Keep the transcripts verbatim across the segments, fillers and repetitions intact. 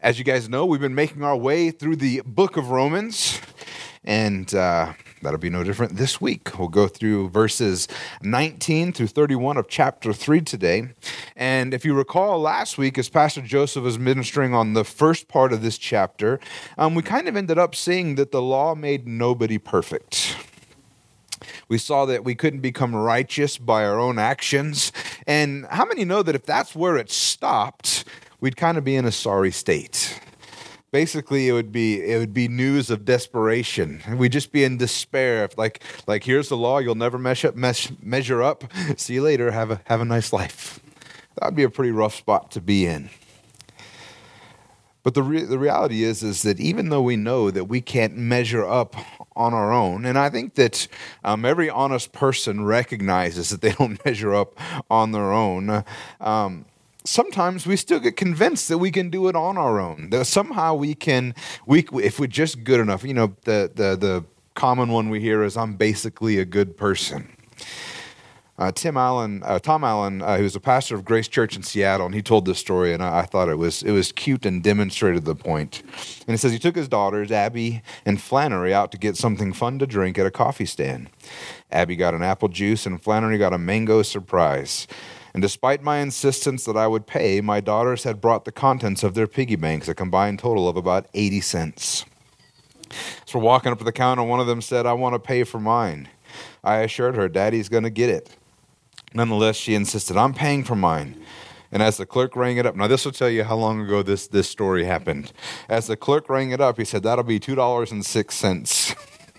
As you guys know, we've been making our way through the book of Romans, and uh, that'll be no different this week. We'll go through verses nineteen through thirty-one of chapter three today. And if you recall last week, as Pastor Joseph was ministering on the first part of this chapter, um, we kind of ended up seeing that the law made nobody perfect. We saw that we couldn't become righteous by our own actions. And how many know that if that's where it stopped, we'd kind of be in a sorry state? Basically, it would be it would be news of desperation. We'd just be in despair. If like like here's the law, you'll never measure up, mesh, measure up. See you later. Have a have a nice life. That'd be a pretty rough spot to be in. But the re- the reality is is that even though we know that we can't measure up on our own, and I think that um, every honest person recognizes that they don't measure up on their own. Um, Sometimes we still get convinced that we can do it on our own. That somehow we can, we if we're just good enough. You know, the the the common one we hear is, "I'm basically a good person." Uh, Tim Allen, uh, Tom Allen, uh, he was a pastor of Grace Church in Seattle, and he told this story, and I, I thought it was it was cute and demonstrated the point. And he says he took his daughters, Abby and Flannery, out to get something fun to drink at a coffee stand. Abby got an apple juice, and Flannery got a mango surprise. And despite my insistence that I would pay, my daughters had brought the contents of their piggy banks, a combined total of about eighty cents. So we're walking up to the counter, one of them said, "I want to pay for mine." I assured her, "Daddy's going to get it." Nonetheless, she insisted, "I'm paying for mine." And as the clerk rang it up, now this will tell you how long ago this, this story happened. As the clerk rang it up, he said, "That'll be two dollars and six cents.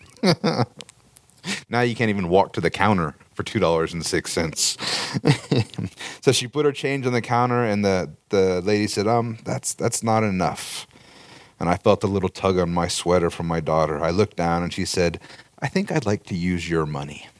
Now you can't even walk to the counter for two dollars and six cents. So she put her change on the counter, and the, the lady said, um, that's that's not enough. And I felt a little tug on my sweater from my daughter. I looked down, and she said, "I think I'd like to use your money."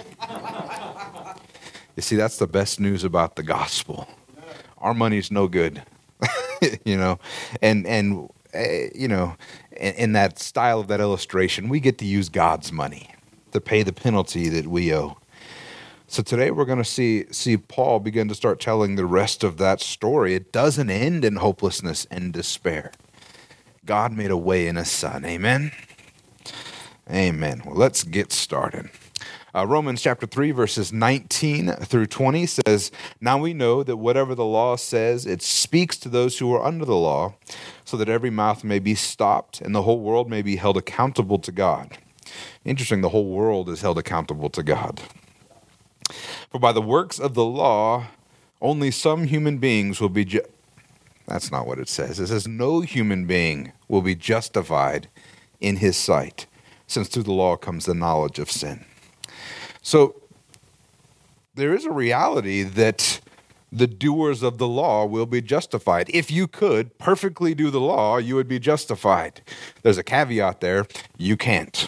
You see, that's the best news about the gospel. Our money's no good, you know, and, and uh, you know, in, in that style of that illustration, we get to use God's money to pay the penalty that we owe. So today we're going to see see Paul begin to start telling the rest of that story. It doesn't end in hopelessness and despair. God made a way in his Son. Amen? Amen. Well, let's get started. Uh, Romans chapter three, verses nineteen through twenty says, "Now we know that whatever the law says, it speaks to those who are under the law, so that every mouth may be stopped and the whole world may be held accountable to God." Interesting, the whole world is held accountable to God. "For by the works of the law, only some human beings will be ju-" That's not what it says. It says, "No human being will be justified in his sight, since through the law comes the knowledge of sin." So there is a reality that the doers of the law will be justified. If you could perfectly do the law, you would be justified. There's a caveat there. You can't.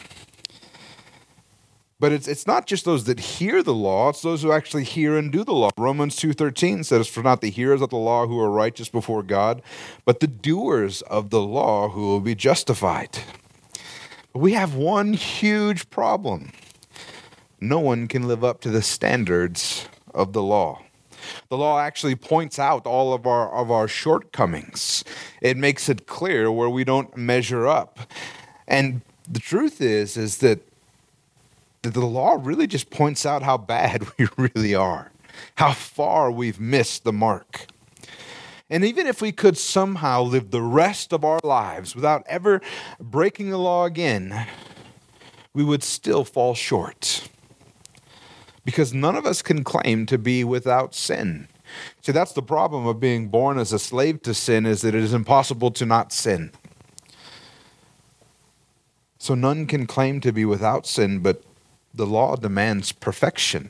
But it's it's not just those that hear the law, it's those who actually hear and do the law. Romans two thirteen says, "For not the hearers of the law who are righteous before God, but the doers of the law who will be justified." But we have one huge problem. No one can live up to the standards of the law. The law actually points out all of our of our shortcomings. It makes it clear where we don't measure up. And the truth is, is that the law really just points out how bad we really are, how far we've missed the mark. And even if we could somehow live the rest of our lives without ever breaking the law again, we would still fall short. Because none of us can claim to be without sin. See, that's the problem of being born as a slave to sin, is that it is impossible to not sin. So none can claim to be without sin, but the law demands perfection.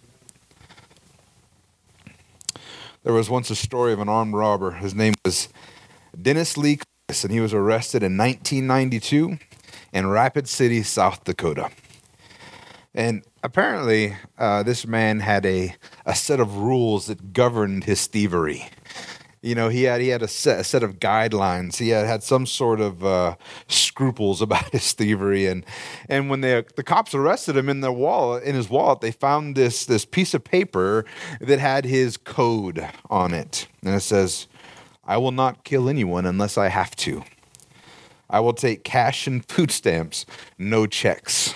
There was once a story of an armed robber. His name was Dennis Lee Curtis, and he was arrested in nineteen ninety-two in Rapid City, South Dakota. And apparently, uh, this man had a, a set of rules that governed his thievery. You know, he had he had a set, a set of guidelines. He had, had some sort of uh, scruples about his thievery, and and when they, the cops arrested him in their wallet, in his wallet, they found this this piece of paper that had his code on it, and it says, I will not kill anyone unless I have to. I will take cash and food stamps, no checks.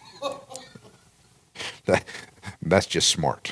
That, that's just smart.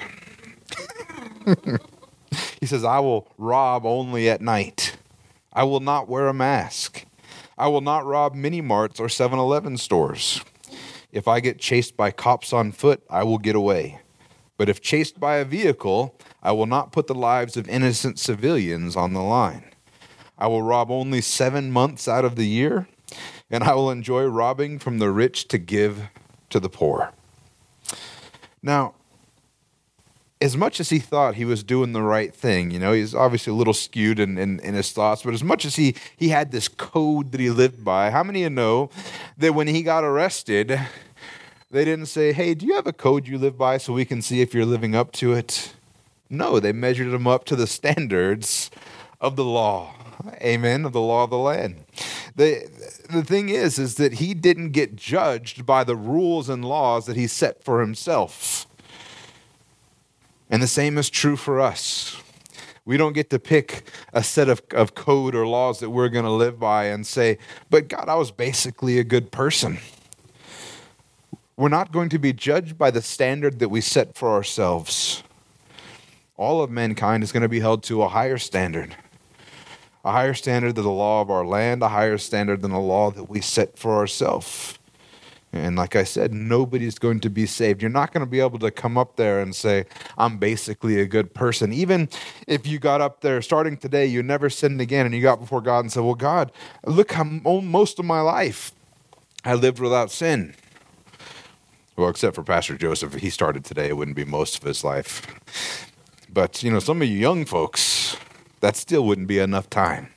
He says, I will rob only at night. I will not wear a mask. I will not rob mini marts or seven eleven stores. If I get chased by cops on foot, I will get away. But if chased by a vehicle, I will not put the lives of innocent civilians on the line. I will rob only seven months out of the year, and I will enjoy robbing from the rich to give to the poor. Now, as much as he thought he was doing the right thing, you know, he's obviously a little skewed in, in, in his thoughts, but as much as he, he had this code that he lived by, how many of you know that when he got arrested, they didn't say, hey, do you have a code you live by so we can see if you're living up to it? No, they measured him up to the standards of the law. Amen, of the law of the land. The, the thing is, is that he didn't get judged by the rules and laws that he set for himself. And the same is true for us. We don't get to pick a set of, of code or laws that we're going to live by and say, but God, I was basically a good person. We're not going to be judged by the standard that we set for ourselves. All of mankind is going to be held to a higher standard. A higher standard than the law of our land, a higher standard than the law that we set for ourselves. And like I said, nobody's going to be saved. You're not going to be able to come up there and say, I'm basically a good person. Even if you got up there starting today, you never sinned again, and you got before God and said, well, God, look how most of my life I lived without sin. Well, except for Pastor Joseph, if he started today, it wouldn't be most of his life. But, you know, some of you young folks, that still wouldn't be enough time.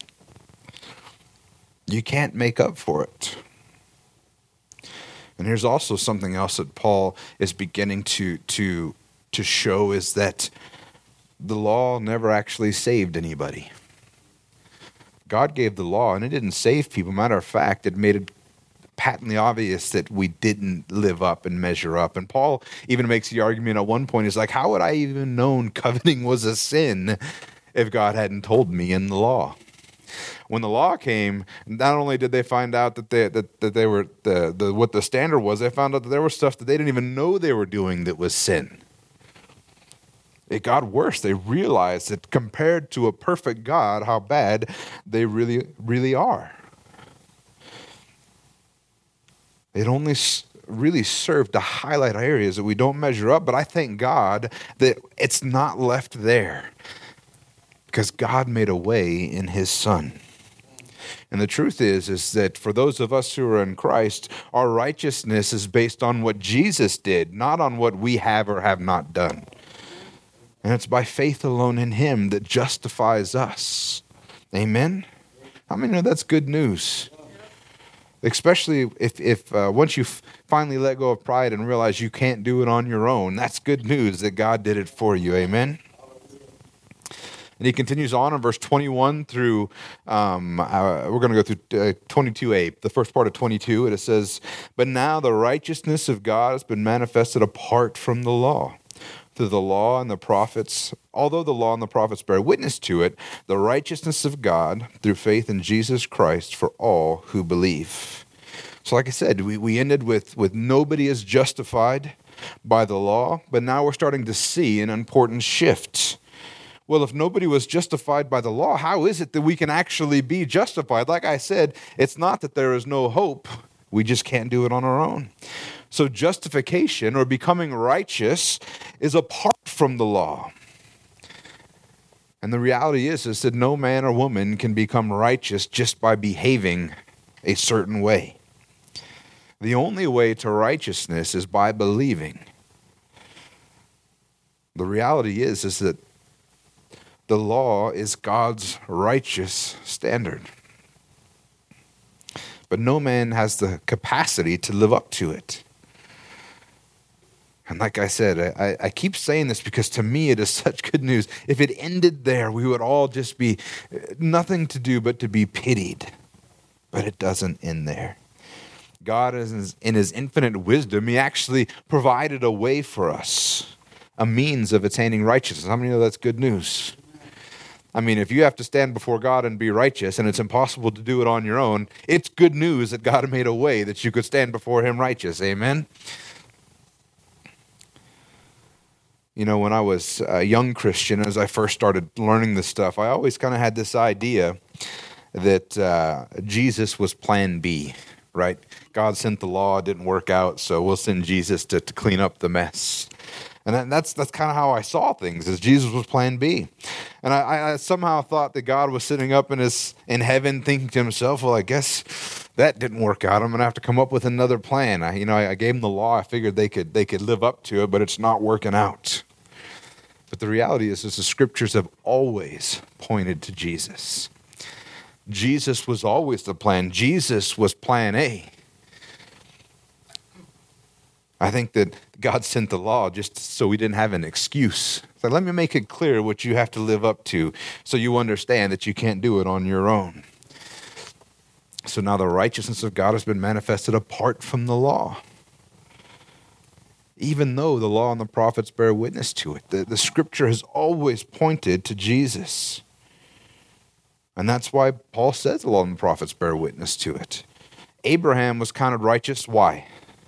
You can't make up for it. And here's also something else that Paul is beginning to, to, to show is that the law never actually saved anybody. God gave the law, and it didn't save people. Matter of fact, it made it patently obvious that we didn't live up and measure up. And Paul even makes the argument at one point, he's like, how would I even known coveting was a sin if God hadn't told me in the law? When the law came, not only did they find out that they that, that they were the, the what the standard was, they found out that there was stuff that they didn't even know they were doing that was sin. It got worse. They realized that compared to a perfect God, how bad they really, really are. It only really served to highlight areas that we don't measure up, but I thank God that it's not left there because God made a way in his Son. And the truth is, is that for those of us who are in Christ, our righteousness is based on what Jesus did, not on what we have or have not done. And it's by faith alone in him that justifies us. Amen? How many know that's good news? Especially if, if uh, once you f- finally let go of pride and realize you can't do it on your own, that's good news that God did it for you. Amen? And he continues on in verse twenty-one through, um, uh, we're going to go through uh, twenty-two a, the first part of twenty-two, and it says, but now the righteousness of God has been manifested apart from the law. Through the law and the prophets, although the law and the prophets bear witness to it, the righteousness of God through faith in Jesus Christ for all who believe. So like I said, we, we ended with, with nobody is justified by the law, but now we're starting to see an important shift. Well, if nobody was justified by the law, how is it that we can actually be justified? Like I said, it's not that there is no hope. We just can't do it on our own. So justification or becoming righteous is apart from the law. And the reality is, is that no man or woman can become righteous just by behaving a certain way. The only way to righteousness is by believing. The reality is, is that the law is God's righteous standard. But no man has the capacity to live up to it. And like I said, I, I keep saying this because to me it is such good news. If it ended there, we would all just be nothing to do but to be pitied. But it doesn't end there. God, is in his infinite wisdom, he actually provided a way for us, a means of attaining righteousness. How many know that's good news? I mean, if you have to stand before God and be righteous and it's impossible to do it on your own, it's good news that God made a way that you could stand before him righteous. Amen? You know, when I was a young Christian, as I first started learning this stuff, I always kind of had this idea that uh, Jesus was plan B, right? God sent the law, it didn't work out, so we'll send Jesus to, to clean up the mess. And that's that's kind of how I saw things, as Jesus was plan B. And I, I somehow thought that God was sitting up in his in heaven thinking to himself, well, I guess that didn't work out. I'm going to have to come up with another plan. I, you know, I, I gave them the law. I figured they could they could live up to it, but it's not working out. But the reality is, is the scriptures have always pointed to Jesus. Jesus was always the plan. Jesus was plan A. I think that God sent the law just so we didn't have an excuse. So let me make it clear what you have to live up to so you understand that you can't do it on your own. So now the righteousness of God has been manifested apart from the law. Even though the law and the prophets bear witness to it, the, the scripture has always pointed to Jesus. And that's why Paul says the law and the prophets bear witness to it. Abraham was counted righteous. Why?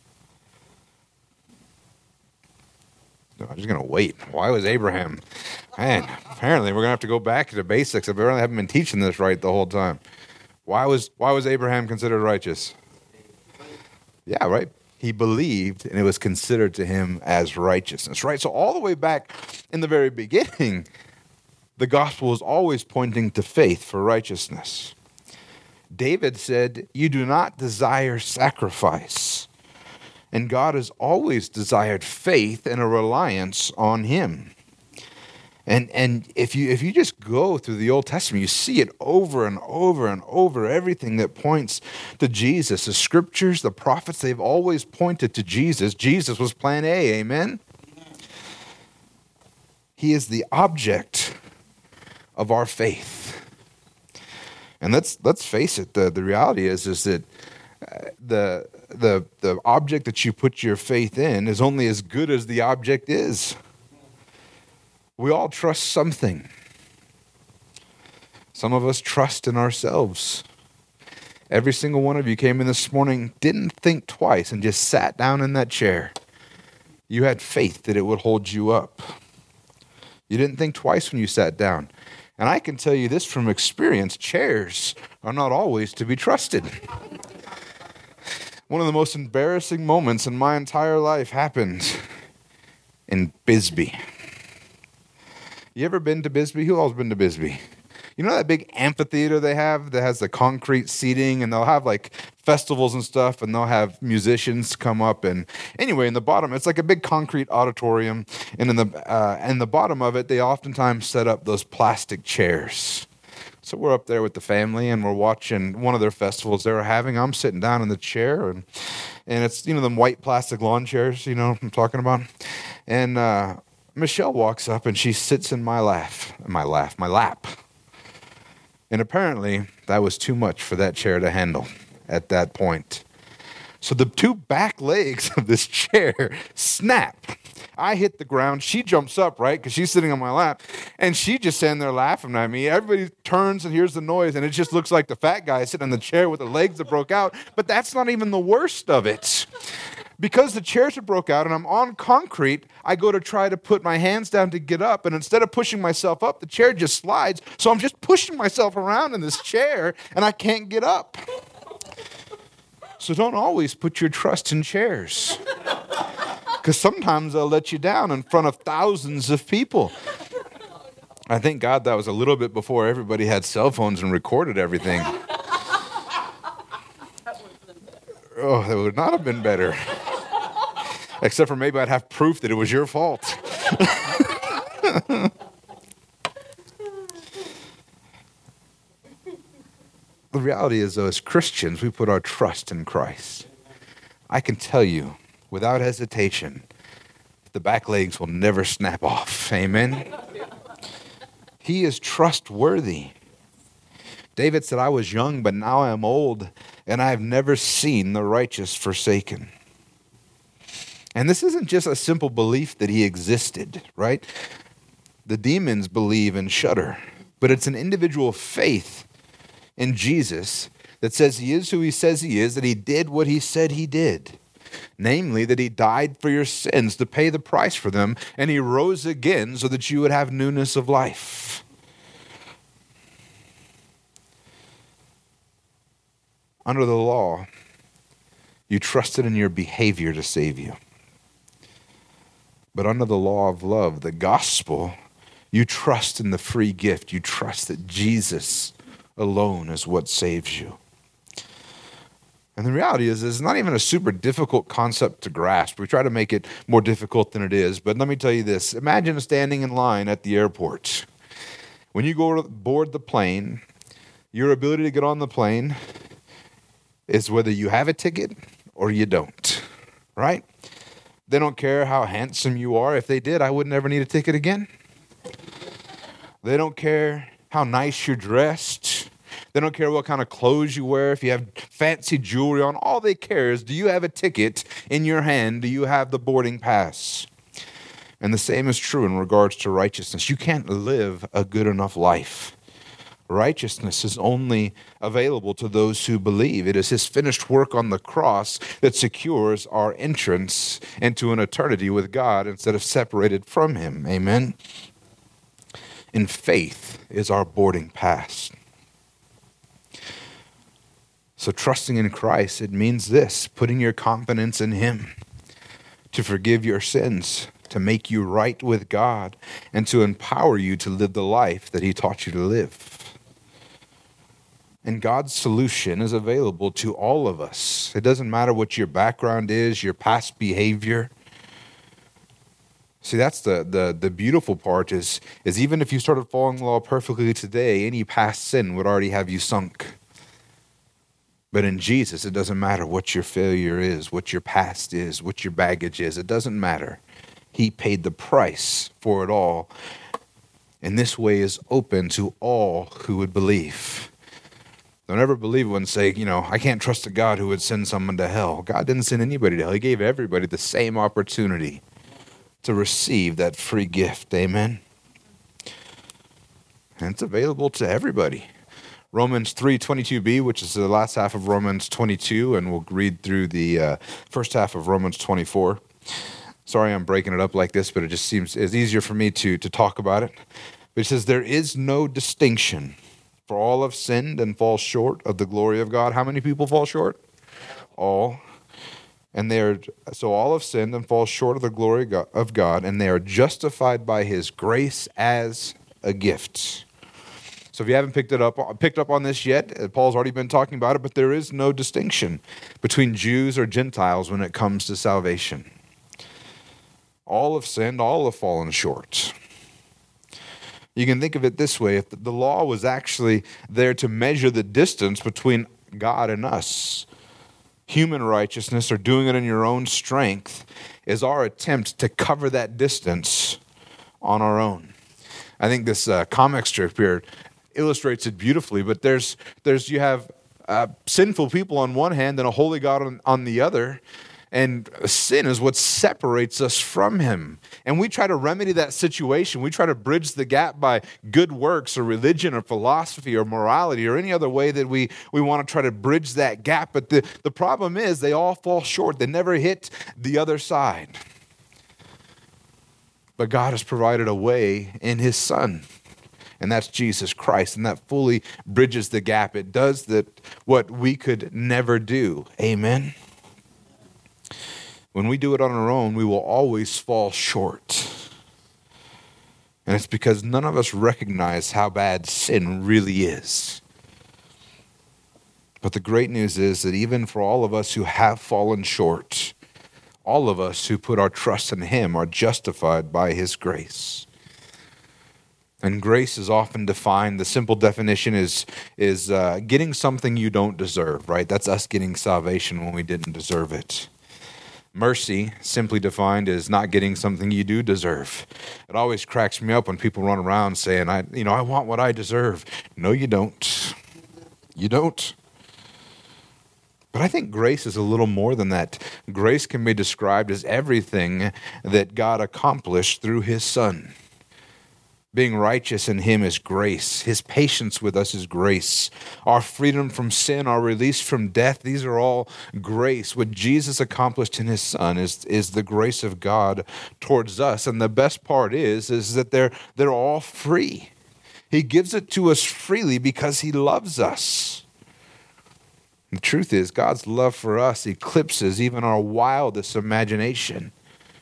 I'm just going to wait. Why was Abraham? Man, apparently we're going to have to go back to the basics. I apparently haven't been teaching this right the whole time. Why was why was Abraham considered righteous? Yeah, right. He believed, and it was considered to him as righteousness, right? So all the way back in the very beginning, the gospel was always pointing to faith for righteousness. David said, "You do not desire sacrifice." And God has always desired faith and a reliance on him. And and if you if you just go through the Old Testament, you see it over and over and over, everything that points to Jesus. The scriptures, the prophets, they've always pointed to Jesus. Jesus was plan A, amen? He is the object of our faith. And let's let's face it, the, the reality is, is that uh, the the the object that you put your faith in is only as good as the object is. We all trust something. Some of us trust in ourselves. Every single one of you came in this morning, didn't think twice, and just sat down in that chair. You had faith that it would hold you up. You didn't think twice when you sat down. And I can tell you this from experience, chairs are not always to be trusted. One of the most embarrassing moments in my entire life happened in Bisbee. You ever been to Bisbee? Who all's been to Bisbee? You know that big amphitheater they have that has the concrete seating, and they'll have like festivals and stuff, and they'll have musicians come up. And anyway, in the bottom, it's like a big concrete auditorium, and in the uh, in the bottom of it, they oftentimes set up those plastic chairs. So we're up there with the family, and we're watching one of their festivals they were having. I'm sitting down in the chair, and and it's, you know, them white plastic lawn chairs, you know what I'm talking about? And uh, Michelle walks up, and she sits in my lap, my lap, my lap. And apparently, that was too much for that chair to handle at that point. So the two back legs of this chair snap. I hit the ground. She jumps up, right, because she's sitting on my lap. And she just standing there laughing at me. Everybody turns and hears the noise, and it just looks like the fat guy sitting in the chair with the legs that broke out. But that's not even the worst of it. Because the chairs are broke out and I'm on concrete, I go to try to put my hands down to get up, and instead of pushing myself up, the chair just slides. So I'm just pushing myself around in this chair, and I can't get up. So don't always put your trust in chairs, because sometimes they'll let you down in front of thousands of people. I thank God that was a little bit before everybody had cell phones and recorded everything. Oh, that would not have been better. Except for maybe I'd have proof that it was your fault. The reality is, though, as Christians, we put our trust in Christ. I can tell you, without hesitation, the back legs will never snap off. Amen? He is trustworthy. David said, I was young, but now I am old, and I have never seen the righteous forsaken. And this isn't just a simple belief that he existed, right? The demons believe and shudder. but it's an individual faith in Jesus that says he is who he says he is, that he did what he said he did. Namely, that he died for your sins to pay the price for them, and he rose again so that you would have newness of life. Under the law, you trusted in your behavior to save you. But under the law of love, the gospel, you trust in the free gift. You trust that Jesus alone is what saves you. And the reality is, it's not even a super difficult concept to grasp. We try to make it more difficult than it is. But let me tell you this. Imagine standing in line at the airport. When you go board the plane, your ability to get on the plane is whether you have a ticket or you don't, right? They don't care how handsome you are. If they did, I would never need a ticket again. They don't care how nice you're dressed. They don't care what kind of clothes you wear, if you have fancy jewelry on. All they care is, do you have a ticket in your hand? Do you have the boarding pass? And the same is true in regards to righteousness. You can't live a good enough life. Righteousness is only available to those who believe. It is his finished work on the cross that secures our entrance into an eternity with God instead of separated from him. Amen? And faith is our boarding pass. So trusting in Christ, it means this: putting your confidence in him to forgive your sins, to make you right with God, and to empower you to live the life that he taught you to live. And God's solution is available to all of us. It doesn't matter what your background is, your past behavior. See, that's the, the, the beautiful part is, is even if you started following the law perfectly today, any past sin would already have you sunk. But in Jesus, it doesn't matter what your failure is, what your past is, what your baggage is. It doesn't matter. He paid the price for it all. And this way is open to all who would believe. Don't ever believe when say, you know, I can't trust a God who would send someone to hell. God didn't send anybody to hell. He gave everybody the same opportunity to receive that free gift. Amen? And it's available to everybody. Romans three twenty-two b, which is the last half of Romans twenty-two, and we'll read through the uh, first half of Romans twenty-four. Sorry I'm breaking it up like this, but it just seems it's easier for me to, to talk about it. But it says, there is no distinction, for all have sinned and fall short of the glory of God. How many people fall short? All. And they are, so all have sinned and fall short of the glory of God, and they are justified by his grace as a gift. So if you haven't picked it up, picked up on this yet, Paul's already been talking about it, but there is no distinction between Jews or Gentiles when it comes to salvation. All have sinned, all have fallen short. You can think of it this way: if the law was actually there to measure the distance between God and us, human righteousness, or doing it in your own strength, is our attempt to cover that distance on our own. I think this uh, comic strip here illustrates it beautifully, but there's there's you have uh, sinful people on one hand and a holy God on, on the other, and sin is what separates us from him. And we try to remedy that situation. We try to bridge the gap by good works or religion or philosophy or morality or any other way that we, we want to try to bridge that gap. But the, the problem is they all fall short. They never hit the other side. But God has provided a way in his Son. And that's Jesus Christ. And that fully bridges the gap. It does that what we could never do. Amen? When we do it on our own, we will always fall short. And it's because none of us recognize how bad sin really is. But the great news is that even for all of us who have fallen short, all of us who put our trust in him are justified by his grace. And grace is often defined, the simple definition is, is uh, getting something you don't deserve, right? That's us getting salvation when we didn't deserve it. Mercy, simply defined, is not getting something you do deserve. It always cracks me up when people run around saying, "I, you know, I want what I deserve." No, you don't. You don't. But I think grace is a little more than that. Grace can be described as everything that God accomplished through his Son. Being righteous in him is grace. His patience with us is grace. Our freedom from sin, our release from death, these are all grace. What Jesus accomplished in his Son is, is the grace of God towards us. And the best part is, is that they're, they're all free. He gives it to us freely because he loves us. The truth is, God's love for us eclipses even our wildest imagination.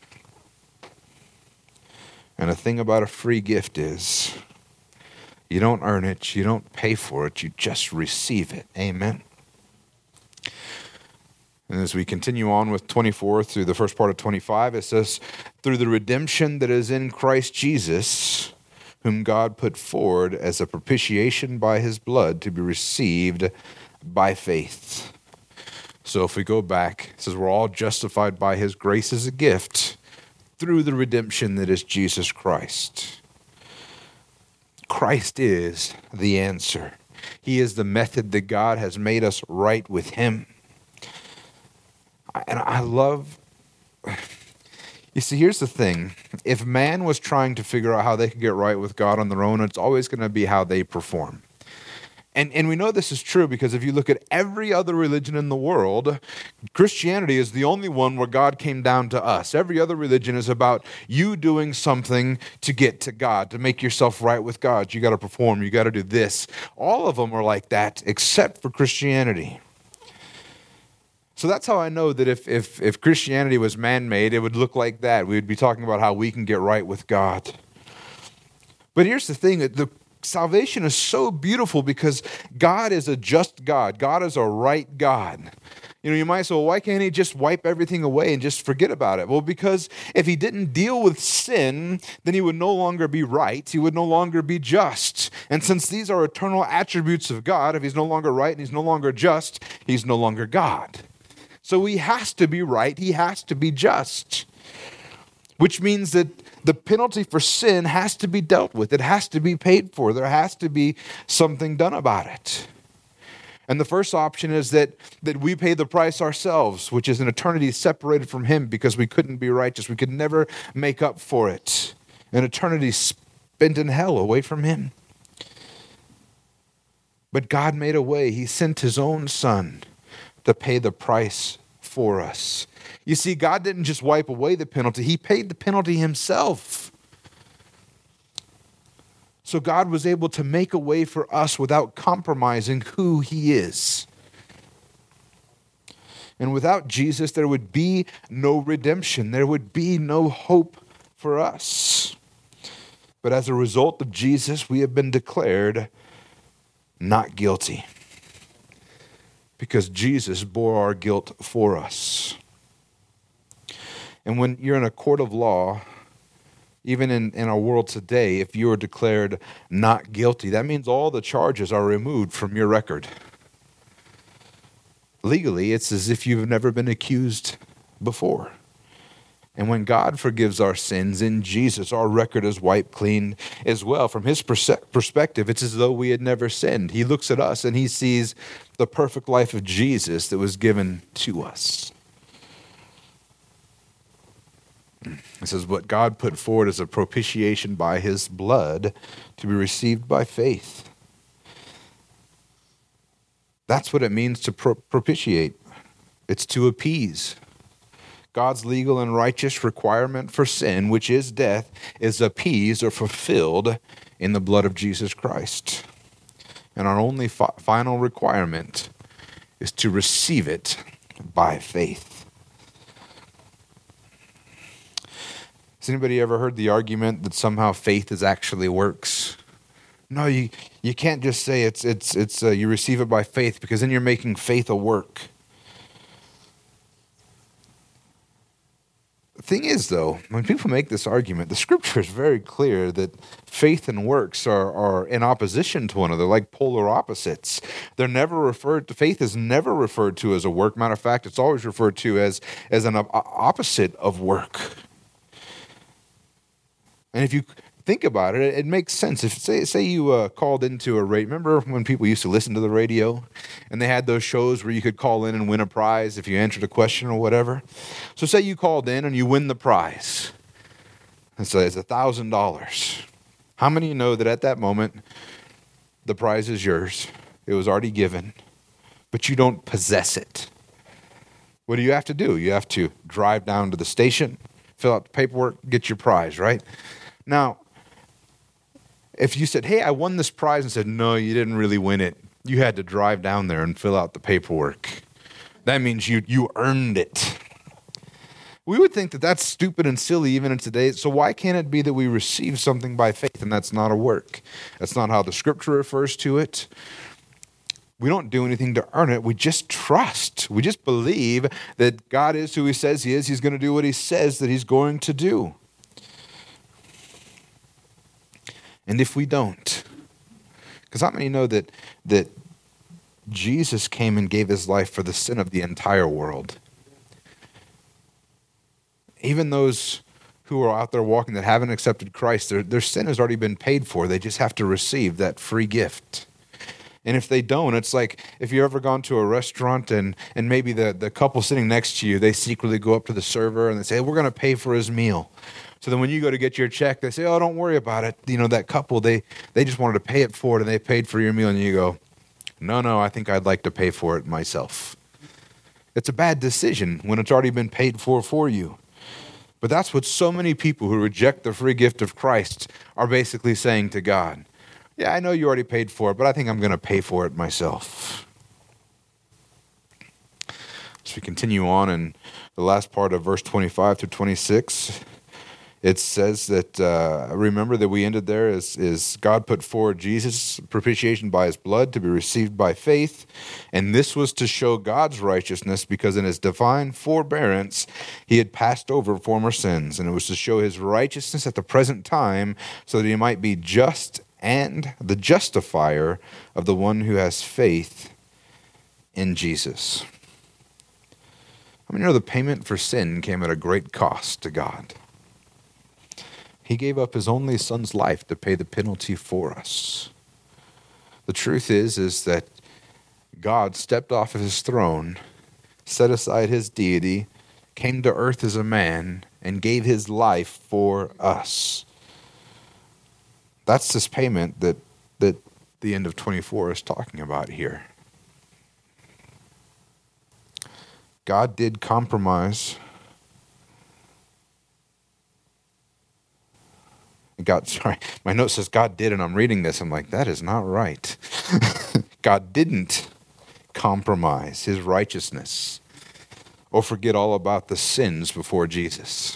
And the thing about a free gift is, you don't earn it, you don't pay for it, you just receive it. Amen. And as we continue on with twenty-four through the first part of twenty-five, it says, through the redemption that is in Christ Jesus, whom God put forward as a propitiation by his blood to be received by faith. So if we go back, it says we're all justified by his grace as a gift through the redemption that is Jesus Christ. Christ is the answer. He is the method that God has made us right with him. And I love, you see, here's the thing. If man was trying to figure out how they could get right with God on their own, it's always going to be how they perform. And and we know this is true because if you look at every other religion in the world, Christianity is the only one where God came down to us. Every other religion is about you doing something to get to God, to make yourself right with God. You got to perform, you got to do this. All of them are like that except for Christianity. So that's how I know that if, if, if Christianity was man-made, it would look like that. We would be talking about how we can get right with God. But here's the thing, the salvation is so beautiful because God is a just God. God is a right God. You know, you might say, well, why can't he just wipe everything away and just forget about it? Well, because if he didn't deal with sin, then he would no longer be right. He would no longer be just. And since these are eternal attributes of God, if he's no longer right and he's no longer just, he's no longer God. So he has to be right. He has to be just, which means that the penalty for sin has to be dealt with. It has to be paid for. There has to be something done about it. And the first option is that, that we pay the price ourselves, which is an eternity separated from him because we couldn't be righteous. We could never make up for it. An eternity spent in hell away from him. But God made a way. He sent his own son to pay the price for us. You see, God didn't just wipe away the penalty. He paid the penalty himself. So God was able to make a way for us without compromising who he is. And without Jesus, there would be no redemption. There would be no hope for us. But as a result of Jesus, we have been declared not guilty, because Jesus bore our guilt for us. And when you're in a court of law, even in, in our world today, if you are declared not guilty, that means all the charges are removed from your record. Legally, it's as if you've never been accused before. And when God forgives our sins in Jesus, our record is wiped clean as well. From his perse- perspective, it's as though we had never sinned. He looks at us and he sees the perfect life of Jesus that was given to us. It says, what God put forward as a propitiation by his blood to be received by faith. That's what it means to pro- propitiate. It's to appease. God's legal and righteous requirement for sin, which is death, is appeased or fulfilled in the blood of Jesus Christ. And our only fi- final requirement is to receive it by faith. Has anybody ever heard the argument that somehow faith is actually works? No, you you can't just say it's it's it's uh, you receive it by faith, because then you're making faith a work. The thing is, though, when people make this argument, the scripture is very clear that faith and works are, are in opposition to one another, like polar opposites. They're never referred to, faith is never referred to as a work. Matter of fact, it's always referred to as, as an opposite of work. And if you think about it, it makes sense. If say say you uh, called into a radio, remember when people used to listen to the radio, and they had those shows where you could call in and win a prize if you answered a question or whatever. So say you called in and you win the prize. And so it's a thousand dollars. How many of you know that at that moment, the prize is yours? It was already given, but you don't possess it. What do you have to do? You have to drive down to the station, fill out the paperwork, get your prize, right? Now, if you said, hey, I won this prize, and said, no, you didn't really win it. You had to drive down there and fill out the paperwork. That means you you earned it. We would think that that's stupid and silly even in today. So why can't it be that we receive something by faith and that's not a work? That's not how the scripture refers to it. We don't do anything to earn it. We just trust. We just believe that God is who he says he is. He's going to do what he says that he's going to do. And if we don't, because how many know that that Jesus came and gave his life for the sin of the entire world? Even those who are out there walking that haven't accepted Christ, their, their sin has already been paid for. They just have to receive that free gift. And if they don't, it's like if you've ever gone to a restaurant and, and maybe the, the couple sitting next to you, they secretly go up to the server and they say, hey, we're going to pay for his meal. So then when you go to get your check, they say, oh, don't worry about it. You know, that couple, they, they just wanted to pay it forward and they paid for your meal. And you go, no, no, I think I'd like to pay for it myself. It's a bad decision when it's already been paid for for you. But that's what so many people who reject the free gift of Christ are basically saying to God. Yeah, I know you already paid for it, but I think I'm going to pay for it myself. As we continue on in the last part of verse twenty-five through twenty-six, it says that, uh, remember that we ended there is, is God put forward Jesus' propitiation by his blood to be received by faith. And this was to show God's righteousness because in his divine forbearance, he had passed over former sins. And it was to show his righteousness at the present time so that he might be just and the justifier of the one who has faith in Jesus. I mean, you know, the payment for sin came at a great cost to God. He gave up his only son's life to pay the penalty for us. The truth is, is that God stepped off of his throne, set aside his deity, came to earth as a man, and gave his life for us. That's this payment that, that the end of twenty-four is talking about here. God did compromise. God, sorry, my note says God did, and I'm reading this. I'm like, that is not right. God didn't compromise his righteousness or forget all about the sins before Jesus.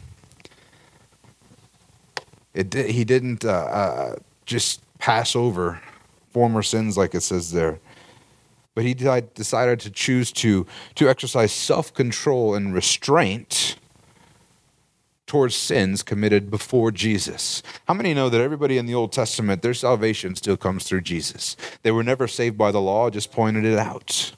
It did, he didn't uh, uh, just pass over former sins like it says there. But he decided to choose to, to exercise self-control and restraint towards sins committed before Jesus. How many know that everybody in the Old Testament, their salvation still comes through Jesus? They were never saved by the law, just pointed it out.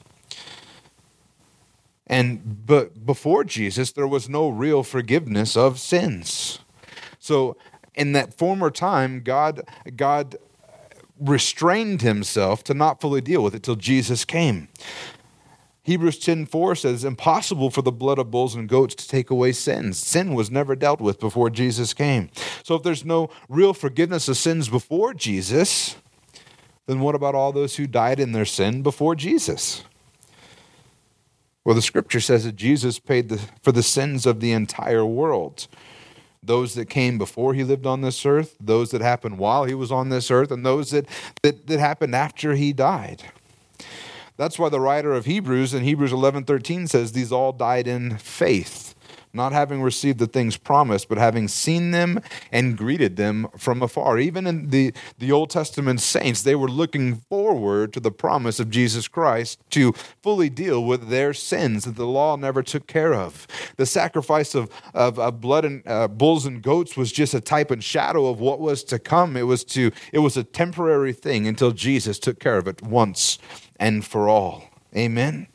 And but before Jesus, there was no real forgiveness of sins. So in that former time, God, God restrained himself to not fully deal with it till Jesus came. Hebrews ten four says, impossible for the blood of bulls and goats to take away sins. Sin was never dealt with before Jesus came. So if there's no real forgiveness of sins before Jesus, then what about all those who died in their sin before Jesus? Well, the scripture says that Jesus paid the, for the sins of the entire world. Those that came before he lived on this earth, those that happened while he was on this earth, and those that, that, that happened after he died. That's why the writer of Hebrews in Hebrews eleven thirteen says these all died in faith, not having received the things promised, but having seen them and greeted them from afar. Even in the, the Old Testament saints, they were looking forward to the promise of Jesus Christ to fully deal with their sins that the law never took care of. The sacrifice of, of, of blood and uh, bulls and goats was just a type and shadow of what was to come. It was to it was a temporary thing until Jesus took care of it once and for all. Amen.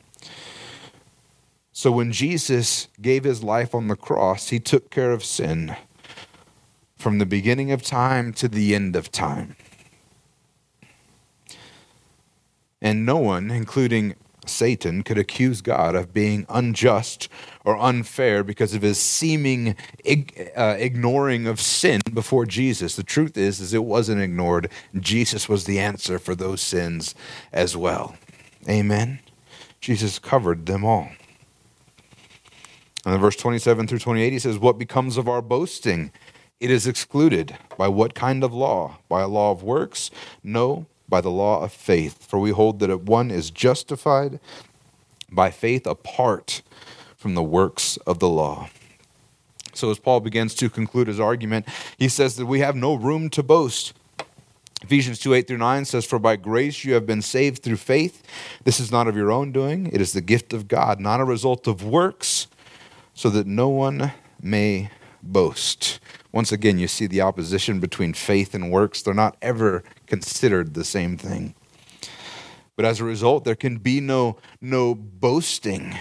So when Jesus gave his life on the cross, he took care of sin from the beginning of time to the end of time. And no one, including Satan could accuse God of being unjust or unfair because of his seeming ig- uh, ignoring of sin before Jesus. The truth is, is it wasn't ignored. Jesus was the answer for those sins as well. Amen. Jesus covered them all. And in verse twenty-seven through twenty-eight, he says, "What becomes of our boasting? It is excluded. By what kind of law? By a law of works? No, by the law of faith. For we hold that one is justified by faith apart from the works of the law." So as Paul begins to conclude his argument, he says that we have no room to boast. Ephesians two, eight through nine says, "For by grace you have been saved through faith. This is not of your own doing. It is the gift of God, not a result of works, so that no one may boast." Once again, you see the opposition between faith and works. They're not ever considered the same thing. But as a result, there can be no, no boasting,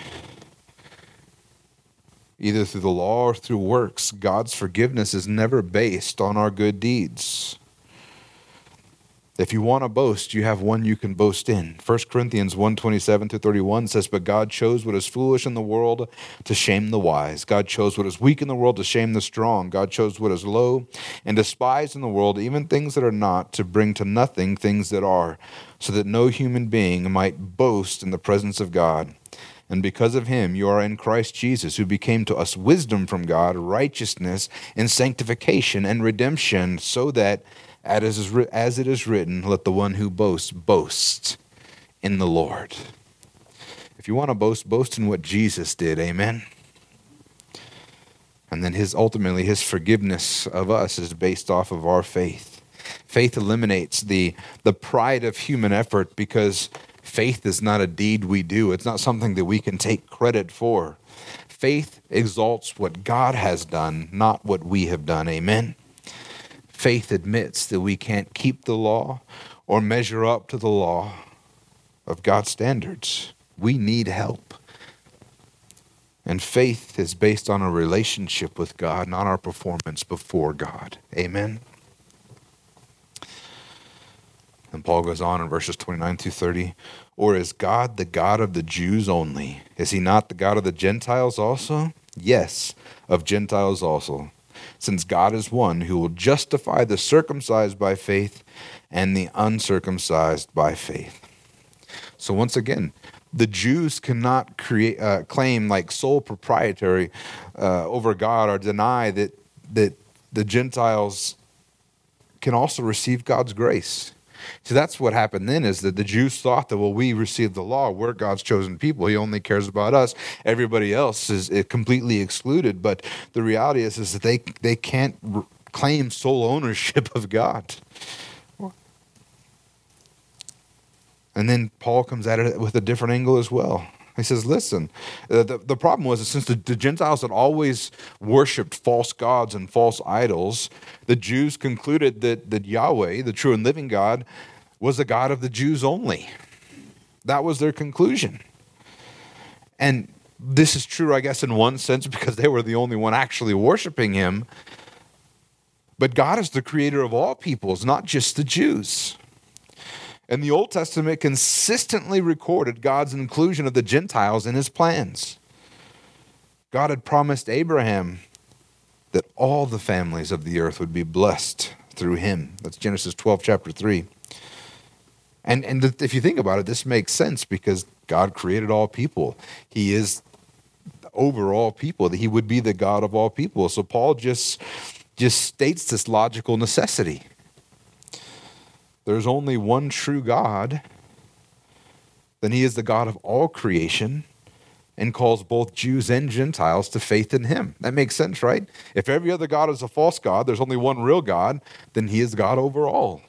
either through the law or through works. God's forgiveness is never based on our good deeds. If you want to boast, you have one you can boast in. First Corinthians one, twenty-seven to thirty-one says, "But God chose what is foolish in the world to shame the wise. God chose what is weak in the world to shame the strong. God chose what is low and despised in the world, even things that are not, to bring to nothing things that are, so that no human being might boast in the presence of God. And because of him you are in Christ Jesus, who became to us wisdom from God, righteousness and sanctification and redemption, so that as it is written, let the one who boasts boast in the Lord." If you want to boast, boast in what Jesus did, amen? And then his ultimately his forgiveness of us is based off of our faith. Faith eliminates the, the pride of human effort, because faith is not a deed we do. It's not something that we can take credit for. Faith exalts what God has done, not what we have done, amen? Faith admits that we can't keep the law or measure up to the law of God's standards. We need help. And faith is based on a relationship with God, not our performance before God. Amen? And Paul goes on in verses twenty-nine through thirty. "Or is God the God of the Jews only? Is he not the God of the Gentiles also? Yes, of Gentiles also. Since God is one who will justify the circumcised by faith and the uncircumcised by faith." So once again, the Jews cannot create, uh, claim like sole proprietary uh, over God, or deny that that the Gentiles can also receive God's grace. So that's what happened then, is that the Jews thought that, well, we received the law. We're God's chosen people. He only cares about us. Everybody else is completely excluded. But the reality is, is that they, they can't r- claim sole ownership of God. And then Paul comes at it with a different angle as well. He says, listen, uh, the, the problem was that since the, the Gentiles had always worshipped false gods and false idols, the Jews concluded that, that Yahweh, the true and living God, was the God of the Jews only. That was their conclusion. And this is true, I guess, in one sense, because they were the only one actually worshiping him. But God is the creator of all peoples, not just the Jews. And the Old Testament consistently recorded God's inclusion of the Gentiles in his plans. God had promised Abraham that all the families of the earth would be blessed through him. That's Genesis twelve, chapter three. And, and if you think about it, this makes sense, because God created all people. He is over all people. He would be the God of all people. So Paul just, just states this logical necessity. There's only one true God, then he is the God of all creation, and calls both Jews and Gentiles to faith in him. That makes sense, right? If every other God is a false God, there's only one real God, then he is God over all.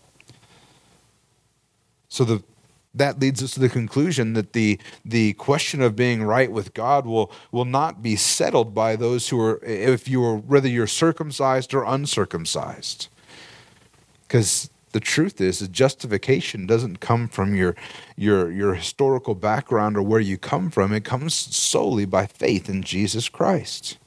So the, that leads us to the conclusion that the, the question of being right with God will, will not be settled by those who are, if you are, whether you're circumcised or uncircumcised. Because the truth is that justification doesn't come from your, your, your historical background or where you come from. It comes solely by faith in Jesus Christ.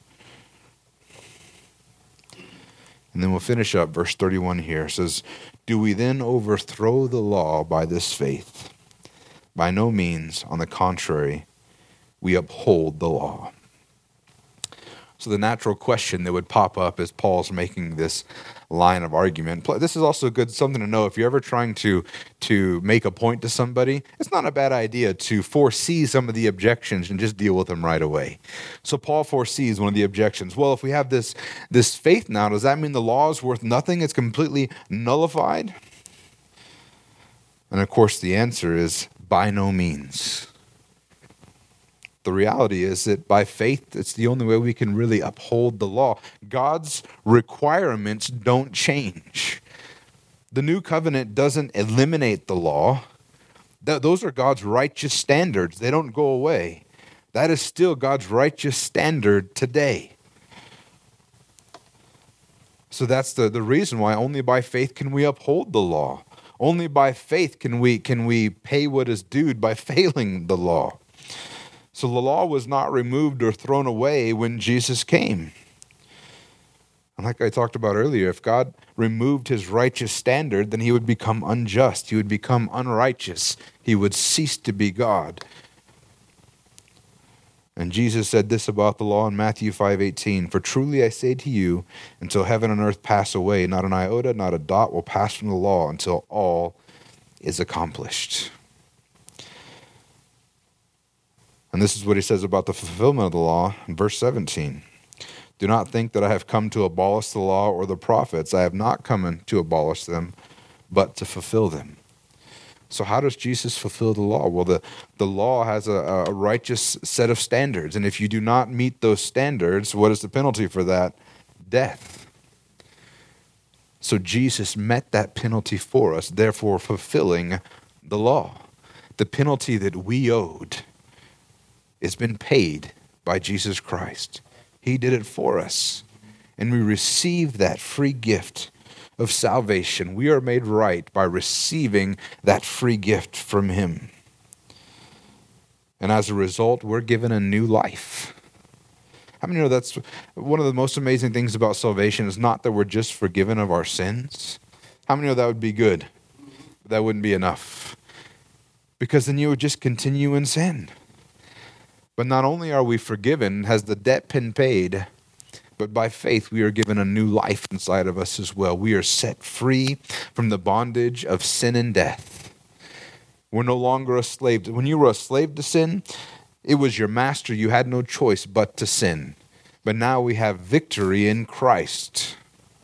And then we'll finish up verse thirty-one here. It says, "Do we then overthrow the law by this faith? By no means, on the contrary, we uphold the law. So the natural question that would pop up as Paul's making this line of argument. This is also good something to know if you're ever trying to to make a point to somebody. It's not a bad idea to foresee some of the objections and just deal with them right away. So Paul foresees one of the objections. Well, if we have this this faith now, does that mean the law is worth nothing? It's completely nullified? And of course, the answer is by no means. The reality is that by faith, it's the only way we can really uphold the law. God's requirements don't change. The new covenant doesn't eliminate the law. Th- those are God's righteous standards. They don't go away. That is still God's righteous standard today. So that's the, the reason why only by faith can we uphold the law. Only by faith can we, can we pay what is due by failing the law. So the law was not removed or thrown away when Jesus came. And like I talked about earlier, if God removed his righteous standard, then he would become unjust. He would become unrighteous. He would cease to be God. And Jesus said this about the law in Matthew five eighteen, "For truly I say to you, until heaven and earth pass away, not an iota, not a dot will pass from the law until all is accomplished." And this is what he says about the fulfillment of the law in verse seventeen. "Do not think that I have come to abolish the law or the prophets. I have not come to abolish them, but to fulfill them." So how does Jesus fulfill the law? Well, the, the law has a, a righteous set of standards. And if you do not meet those standards, what is the penalty for that? Death. So Jesus met that penalty for us, therefore fulfilling the law. The penalty that we owed has been paid by Jesus Christ. He did it for us. And we receive that free gift of salvation. We are made right by receiving that free gift from him. And as a result, we're given a new life. How many know that's one of the most amazing things about salvation is not that we're just forgiven of our sins? How many know that would be good? That wouldn't be enough. Because then you would just continue in sin. But not only are we forgiven, has the debt been paid, but by faith we are given a new life inside of us as well. We are set free from the bondage of sin and death. We're no longer a slave. When you were a slave to sin, it was your master. You had no choice but to sin. But now we have victory in Christ.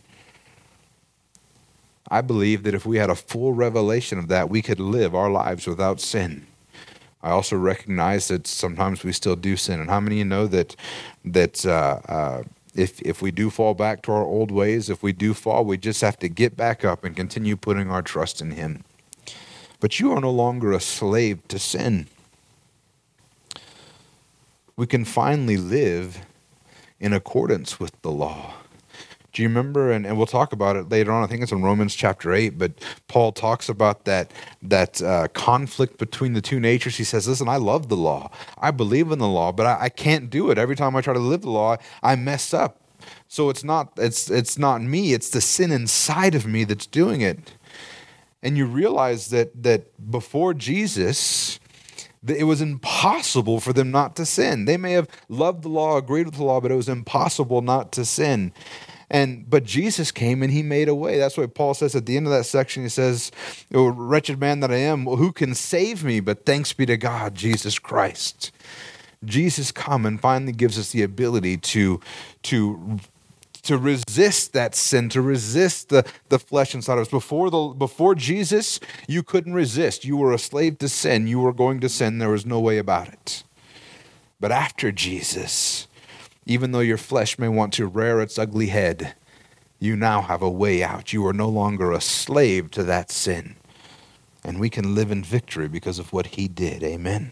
I believe that if we had a full revelation of that, we could live our lives without sin. I also recognize that sometimes we still do sin. And how many of you know that that uh, uh, if if we do fall back to our old ways, if we do fall, we just have to get back up and continue putting our trust in him. But you are no longer a slave to sin. We can finally live in accordance with the law. Do you remember, and, and we'll talk about it later on, I think it's in Romans chapter eight, but Paul talks about that, that uh, conflict between the two natures. He says, listen, I love the law. I believe in the law, but I, I can't do it. Every time I try to live the law, I mess up. So it's not, it's, it's not me, it's the sin inside of me that's doing it. And you realize that, that before Jesus, it was impossible for them not to sin. They may have loved the law, agreed with the law, but it was impossible not to sin. And but Jesus came and he made a way. That's what Paul says at the end of that section. He says, "Oh, wretched man that I am, who can save me? But thanks be to God, Jesus Christ." Jesus come and finally gives us the ability to, to, to resist that sin, to resist the, the flesh inside of us. Before, the, before Jesus, you couldn't resist. You were a slave to sin. You were going to sin. There was no way about it. But after Jesus, even though your flesh may want to rear its ugly head, you now have a way out. You are no longer a slave to that sin. And we can live in victory because of what he did. Amen?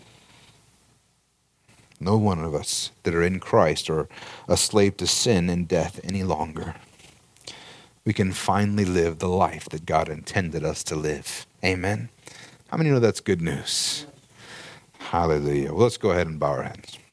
No one of us that are in Christ are a slave to sin and death any longer. We can finally live the life that God intended us to live. Amen? How many know that's good news? Hallelujah. Well, let's go ahead and bow our heads.